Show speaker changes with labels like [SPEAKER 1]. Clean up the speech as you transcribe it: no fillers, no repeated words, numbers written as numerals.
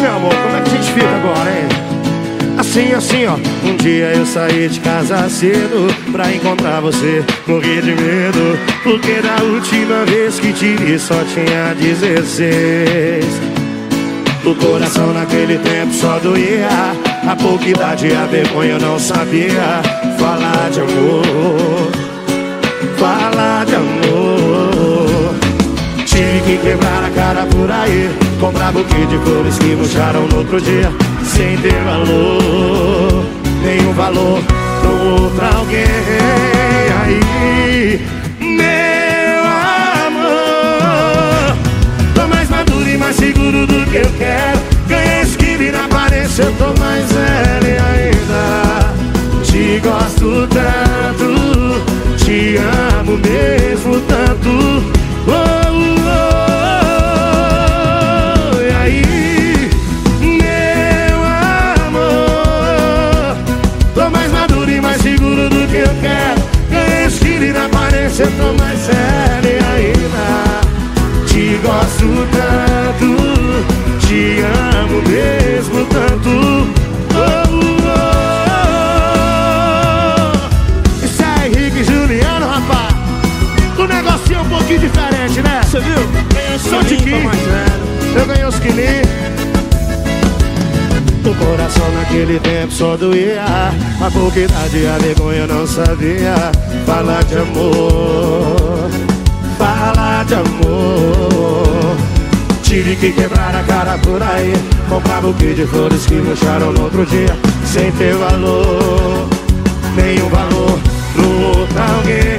[SPEAKER 1] meu amor, como é que a gente fica agora, hein? Assim, assim, ó. Um dia eu saí de casa cedo pra encontrar você, morri de medo, porque da última vez que te vi só tinha 16. O coração naquele tempo só doía, a pouca idade e a vergonha eu não sabia falar de amor, falar de amor. Tive que quebrar a cara por aí, comprar buquê de flores que murcharam no outro dia, sem ter valor, nenhum valor pro outro alguém. Aí, meu amor, tô mais maduro e mais seguro do que eu quero. Ganhei esquiva e na aparência eu tô mais velho ainda. Te gosto tanto, te amo mesmo tanto. Oh, oh, oh. E aí, meu amor, tô mais maduro e mais seguro do que eu quero. Ganhei esquiva e na aparência eu tô mais sério ainda. Te gosto tanto, te amo mesmo tanto. Oh, oh, oh. Isso é Henrique e Juliano, rapaz. O negocinho é um pouquinho diferente, né? Você viu? Ganhei os quilinhos, eu ganhei os quilinhos. O coração naquele tempo só doía, a pouca idade e a vergonha eu não sabia falar de amor, falar de amor. Tive que quebrar a cara por aí, comprar buquê de flores que murcharam no outro dia, sem ter valor, nenhum valor pro outro alguém.